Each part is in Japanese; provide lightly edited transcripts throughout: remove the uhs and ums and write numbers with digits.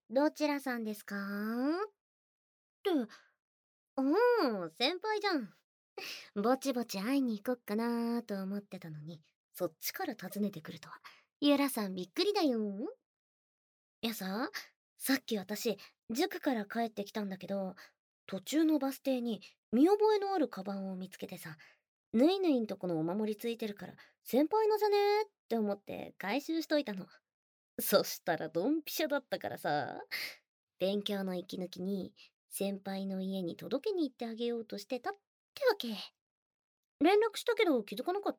どちらさんですかって、先輩じゃん。ぼちぼち会いに行こっかなーと思ってたのに、そっちから訪ねてくるとは。ゆらさんびっくりだよ。いやさっき私、塾から帰ってきたんだけど、途中のバス停に見覚えのあるカバンを見つけてさ、ぬいぬいんとこのお守りついてるから、先輩のじゃねーって思って回収しといたの。そしたらドンピシャだったからさ、勉強の息抜きに先輩の家に届けに行ってあげようとしてたってわけ。連絡したけど気づかなかった？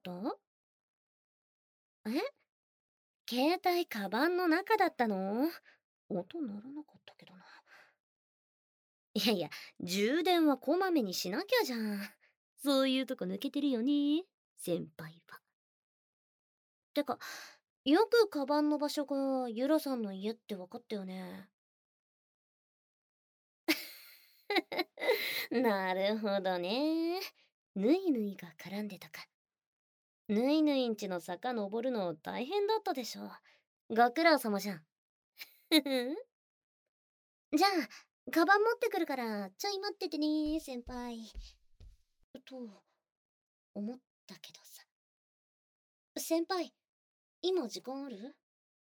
え、携帯カバンの中だったの？音鳴らなかったけどな。いやいや、充電はこまめにしなきゃじゃん。そういうとこ抜けてるよね、先輩は。てか、よくカバンの場所がユラさんの家って分かったよね。なるほどね。ぬいぬいが絡んでたか。ぬいぬいんちの坂登るの大変だったでしょ。ご苦労様じゃん。じゃあ、カバン持ってくるからちょい待っててね、先輩。と、思ったけどさ。先輩、今時間ある？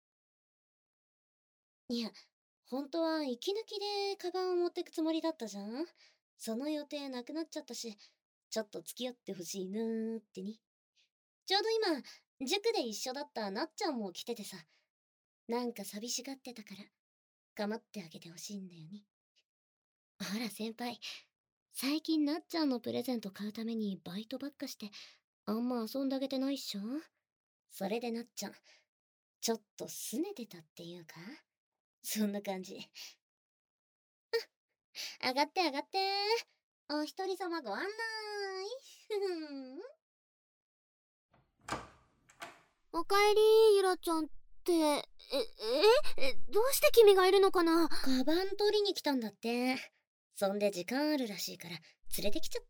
いや、本当は息抜きでカバンを持ってくつもりだったじゃん。その予定なくなっちゃったし、ちょっと付き合ってほしいなーってね。ちょうど今、塾で一緒だったなっちゃんも来ててさ、なんか寂しがってたから、構ってあげてほしいんだよね。ほら先輩、最近なっちゃんのプレゼント買うためにバイトばっかして、あんま遊んであげてないっしょ？それでなっちゃん、ちょっと拗ねてたっていうか、そんな感じ。上がって上がって。お一人様ご案内。ふふん。 おかえり、ゆらちゃんって、どうして君がいるのかな？ カバン取りに来たんだって。そんで時間あるらしいから連れてきちゃった。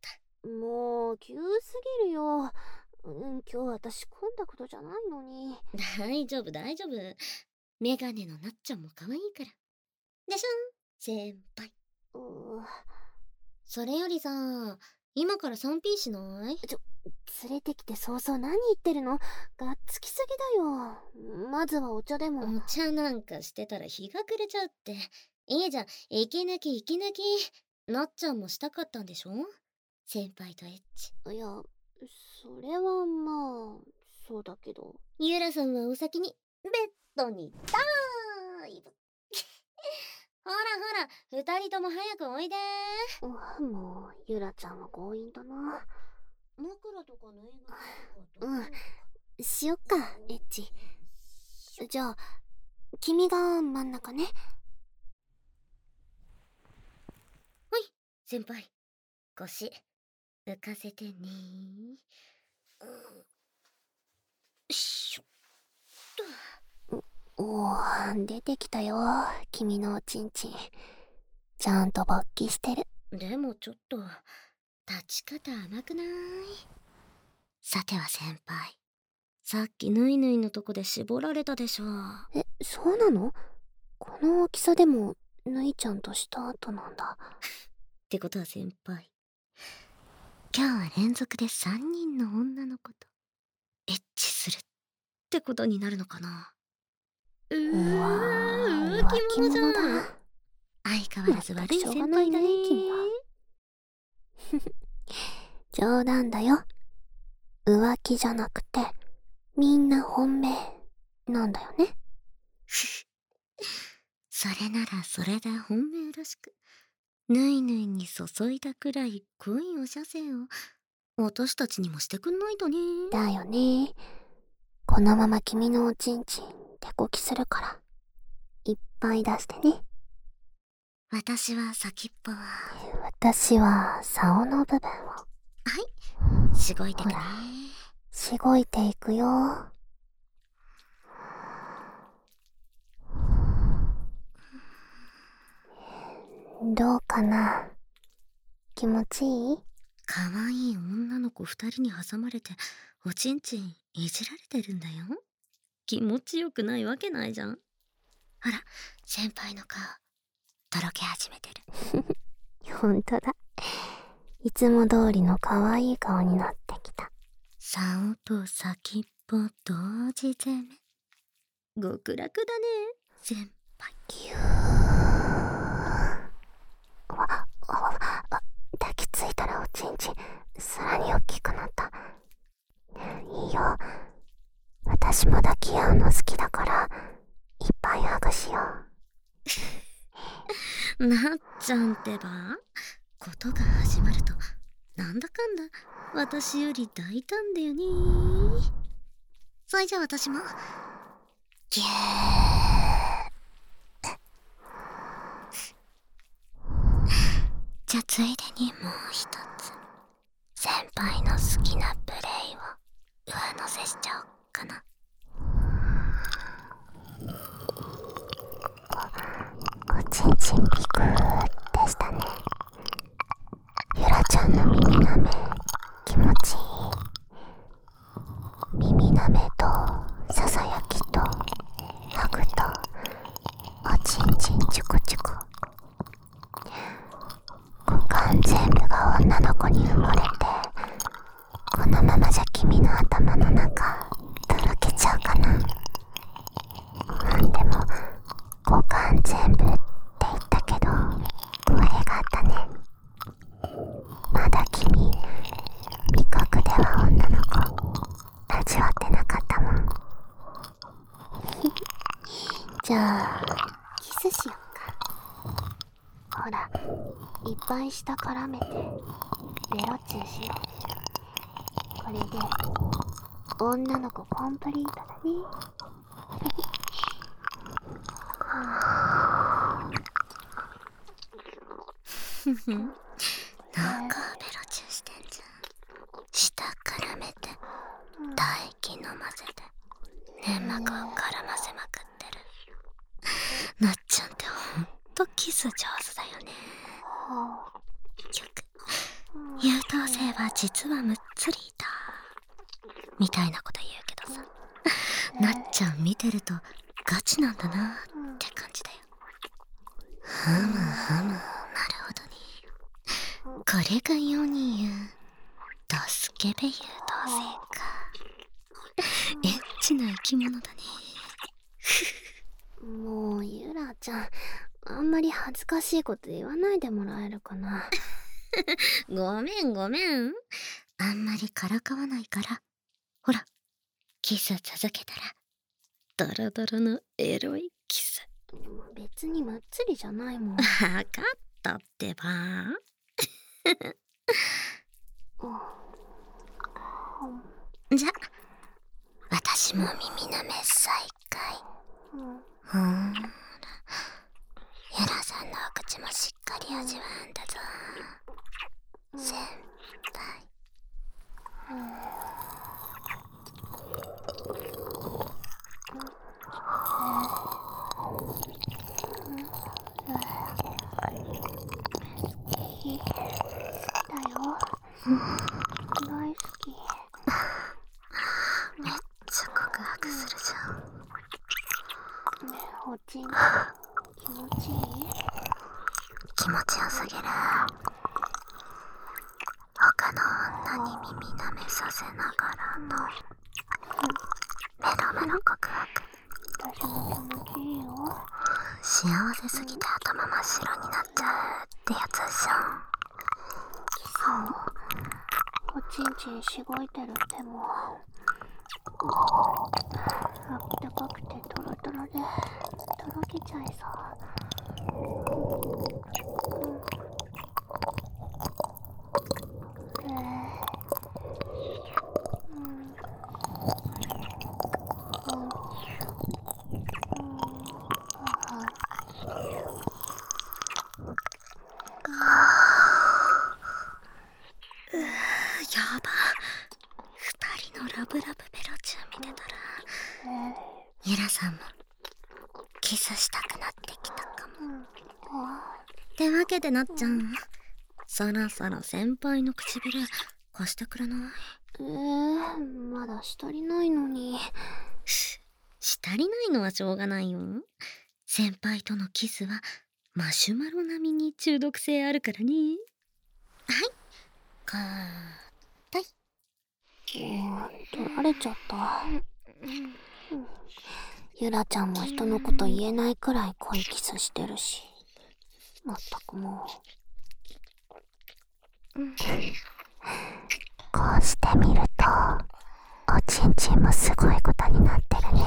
もう、急すぎるよ。今日私混んだことじゃないのに。 大丈夫大丈夫。メガネのなっちゃんも可愛いから。でしょ先輩。 うーそれよりさ、今から 3P しない？ 連れてきて早々何言ってるの？がっつきすぎだよ。まずはお茶でも。 お茶なんかしてたら日が暮れちゃうって。いいじゃん、息抜き息抜き。なっちゃんもしたかったんでしょ？先輩とエッチ。 いや、それはまあ、そうだけど。 ゆらさんはお先にベッドにダイブ。ほらほら、二人とも早くおいで。 もう、ゆらちゃんは強引だな。 枕とかぬいぐるみとかしよっか、エッチ。じゃあ、君が真ん中ね。 ほい、先輩。腰、浮かせてねー。しょっと。 おー、出てきたよ、君のおちんちん。ちゃんと勃起してる。 でもちょっと、立ち方甘くない？さては先輩。さっきぬいぬいのとこで絞られたでしょ。 そうなの？この大きさでも、ぬいちゃんとした後なんだ。 ってことは先輩。今日は連続で3人の女の子と、エッチするってことになるのかな？ うわー、 浮気浮気者じゃん。 者だ。 相変わらず悪いしょう先がないね、 輩だね。 君は。冗談だよ。浮気じゃなくて、みんな本命なんだよね。 それならそれで本命らしく、ぬいぬいに注いだくらい濃いお射精を私たちにもしてくんないとね。 だよね。このまま君のおちんちん、手こきするから。いっぱい出してね。 私は先っぽを。 私は竿の部分を。 はい、しごいてくね。 ほら、しごいていくよ。どうかな？気持ちいい？ 可愛い女の子2人に挟まれておちんちんいじられてるんだよ。気持ちよくないわけないじゃん。ほら、先輩の顔とろけ始めてる。 ほんとだ。いつも通りの可愛い顔になってきた。 竿と先っぽ同時攻め。極楽だね、先輩。 ぎゅー。抱きついたらおちんちん、さらに大きくなった。いいよ。私も抱き合うの好きだから、いっぱいハグしよう。なっちゃんってば、ことが始まると、なんだかんだ、私より大胆だよね。それじゃあ私も、ぎゅー。じゃあついでにもう一つ、先輩の好きなプレイを上乗せしちゃおっかな。 おちんちんピクーでしたね。ゆらちゃんの耳なめ気持ちいい。耳なめとささやきとハグとおちんちんチュクチュク。股間全部が女の子に埋もれて、このままじゃ君の頭の中とろけちゃうかな。でも股間全部って言ったけど声があったね。まだ君味覚では女の子味わってなかったもん。じゃあキスしよっか。ほら、いっぱい舌絡めてベロチューしよう。これで女の子コンプリートだね。 なんかベロチューしてんじゃん。舌絡めて唾液飲ませて粘膜を絡ませまくってる。なっちゃんってほんとキス上手だよね。優等生は実はむっつりだみたいなこと言うけどさ、なっちゃん見てるとガチなんだなって感じだよ。ふむふむ、なるほどね。これが世に言うドスケベ優等生か。エッチな生き物だね。 もうゆらちゃん、あんまり恥ずかしいこと言わないでもらえるかな。 ごめんごめん。あんまりからかわないから。ほら、キス続けたらドロドロのエロいキス。 別にむっつりじゃないもん。 わかったってば。じゃ、私も耳なめ再開。ほーら、ゆらさんのお口もしっかり味わうんだぞ、先輩。 だよ。大好き。 めっちゃ告白するじゃん。 おちんちん気持ちいい？ 気持ちよすぎる。他の女に耳舐めさせながらのメロメロ告白。 私も気持ちいいよ。 幸せすぎて頭真っ白になっちゃうってやつじゃん。 そう、おちんちんしごいてる手もあったかくてトロトロでとろけちゃいそうやば。二人のラブラブベロチュー見てたら、ゆらさんもキスしたくなってきたかも。ってわけでなっちゃん、そろそろ先輩の唇貸してくれない？ まだしたりないのに。 したりないのはしょうがないよ。先輩とのキスはマシュマロ並みに中毒性あるからね。はい。かーたい。 取られちゃった。ゆらちゃんも人のこと言えないくらい濃いキスしてるし。まったくもう。こうしてみると、おちんちんもすごいことになってるね。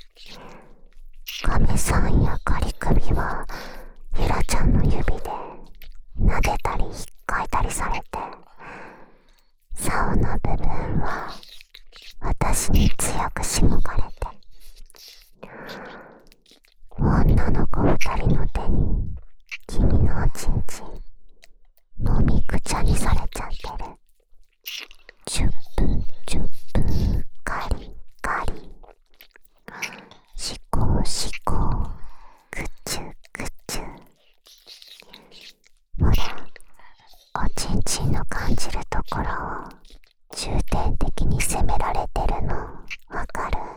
亀さんやカリ首はゆらちゃんの指で撫でたり引っかいたりされて、竿の部分は私に強くしごかれて、女の子二人の手に君のおちんちんもみくちゃにされちゃってる。チュップチュップカリカリ、シコシコクチュクチュ。ほら、おちんちんの感じるところを重点的に責められてるのわかる？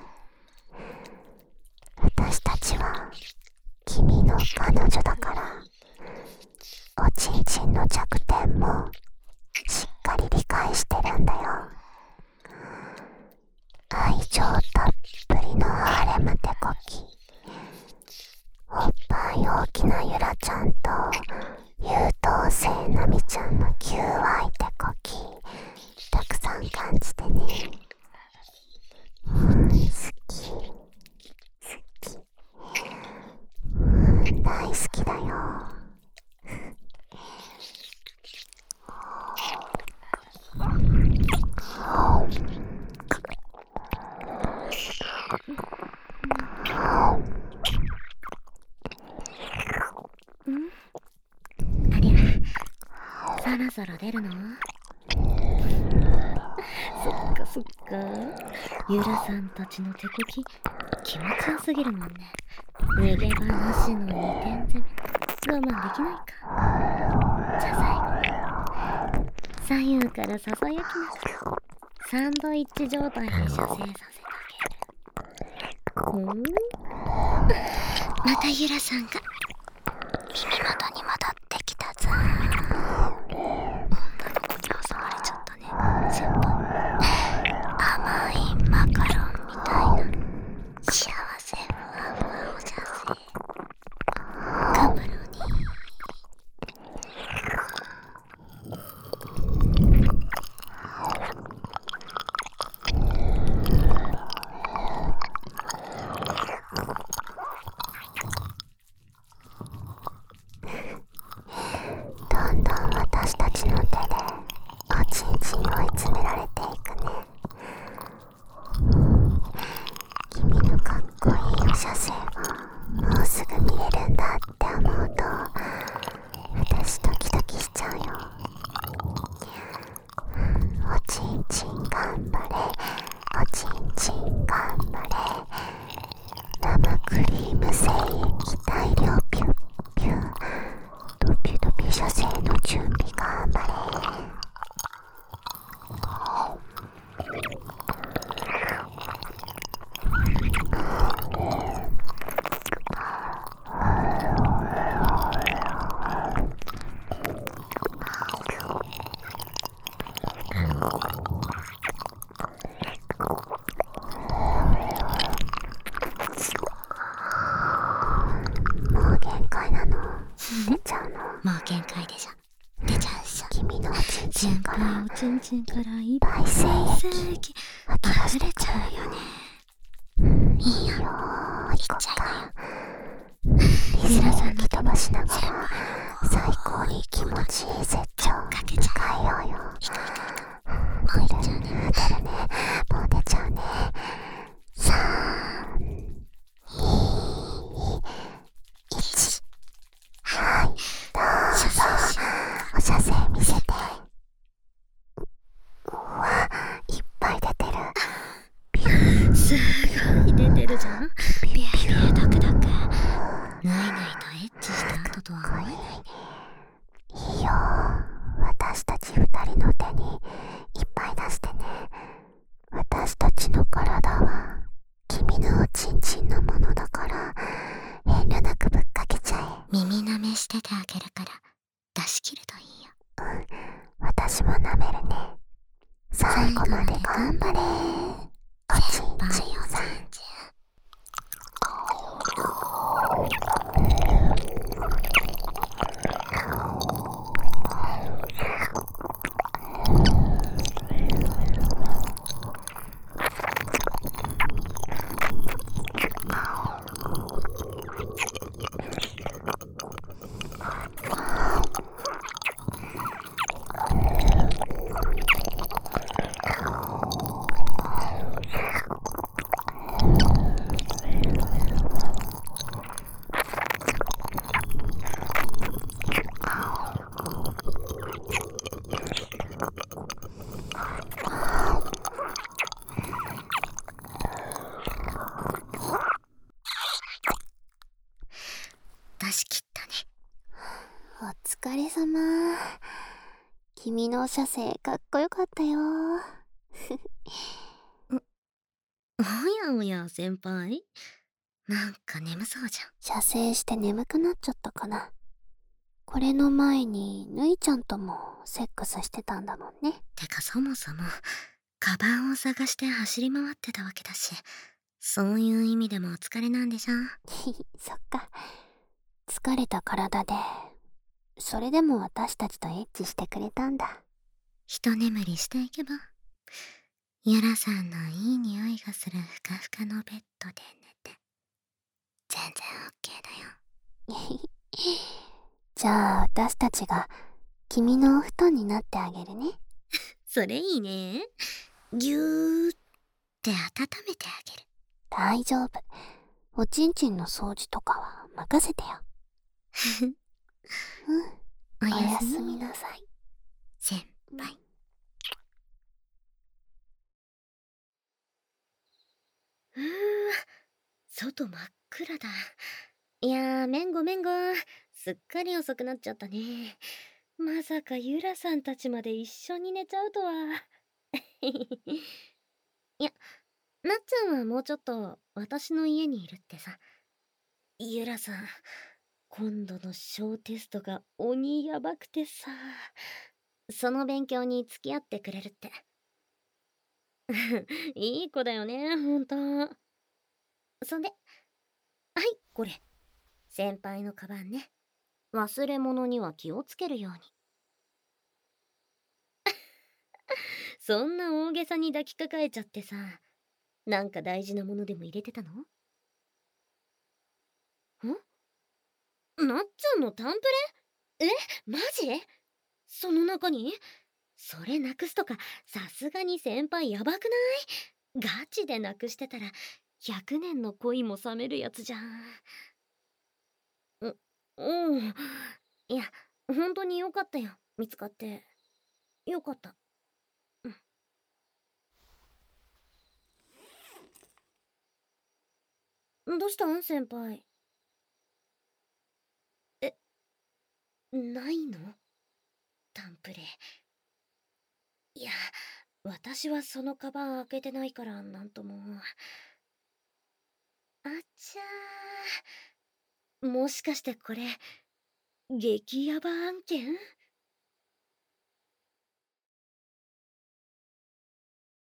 私たちは君の彼女だから、おちんちんの弱点もしっかり理解してるんだよ。愛情たっぷりのハーレム手こき、おっぱい大きなゆらちゃんと優等生なみちゃんの求愛手こき、たくさん感じてね。好き好き、大好きだよ。 ありゃ、そろそろ出るの？そっかそっか。ゆらさんたちの手こき気持ちよすぎるもんね。逃げ場なしの2点攻め、我慢できないか。じゃあ最後、左右からささやきなしサンドイッチ状態で射精させてあげる。またゆらさんが耳元に戻ってきたぞ。女の子に襲われちゃったね、先輩。甘いマカロンみたいな幸せふわふわおじゃせ。頑張ろうね。 どんどん私たちの手でおちんちん追い詰められていくね。君のかっこいいお射精をもうすぐ見れるんだって思うと、私ドキドキしちゃうよ。おちんちん頑張れ、おちんちん頑張れ、生クリーム精液大量ピュッピュッ、ドピュドピュ射精の準備頑張れ。もう限界なの？出ちゃうの？ もう限界でしょ。出ちゃうっしょ。 君のおちんちんから先輩おちんちんからいっぱい大精精液液吐き出して溢れちゃうよね。いいよ、 行っちゃいなよ。 ゆらさんの吹き飛ばしながら最高に気持ちいい絶頂かけちゃ迎えようよ。 もういっちゃうね。 出るね、もう出ちゃうね。3、2、1、はい、どうぞお射精見せて。うわ、いっぱい出てる。 すごい出てるじゃん。ビュービューダクダク。ないないとエッチした後とは思えないね。 いいよ、私たち二人の手にいっぱい出してね。 しててあげるから出し切るといいよ。 私も舐めるね。最後まで頑張れ。おちんちんさん。 出し切ったね。 お疲れ様。君の射精かっこよかったよ。 おやおや先輩、なんか眠そうじゃん。 射精して眠くなっちゃったかな。これの前にぬいちゃんともセックスしてたんだもんね。 てかそもそもカバンを探して走り回ってたわけだし、そういう意味でもお疲れなんでしょ。 そっか。疲れた体で、それでも私たちとエッチしてくれたんだ。 一眠りしていけば、ゆらさんのいい匂いがするふかふかのベッドで寝て全然 OK だよ。 じゃあ私たちが君のお布団になってあげるね。 それいいね。ぎゅーって温めてあげる。 大丈夫。おちんちんの掃除とかは任せてよ。 おおややすみすみなさい。 先輩。外真っ暗だ。いやー、めんごめんご。すっかり遅くなっちゃったね。まさかゆらさんたちまで一緒に寝ちゃうとは。いや、なっちゃんはもうちょっと私の家にいるってさ。ゆらさん、今度の小テストが鬼やばくてさ。その勉強に付き合ってくれるって。いい子だよね、ほんと。そんで、はい、これ。先輩のカバンね。忘れ物には気をつけるように。そんな大げさに抱きかかえちゃってさ、なんか大事なものでも入れてたの？なっちゃんのタンプレ？マジ？その中に？それなくすとか、さすがに先輩やばくない？ガチでなくしてたら、100年の恋も冷めるやつじゃん。うん。いや、本当によかったよ。見つかって。よかった。どうしたん先輩。ないの？タンプレ。いや、私はそのカバン開けてないからなんとも。あちゃー。もしかしてこれ、激ヤバ案件？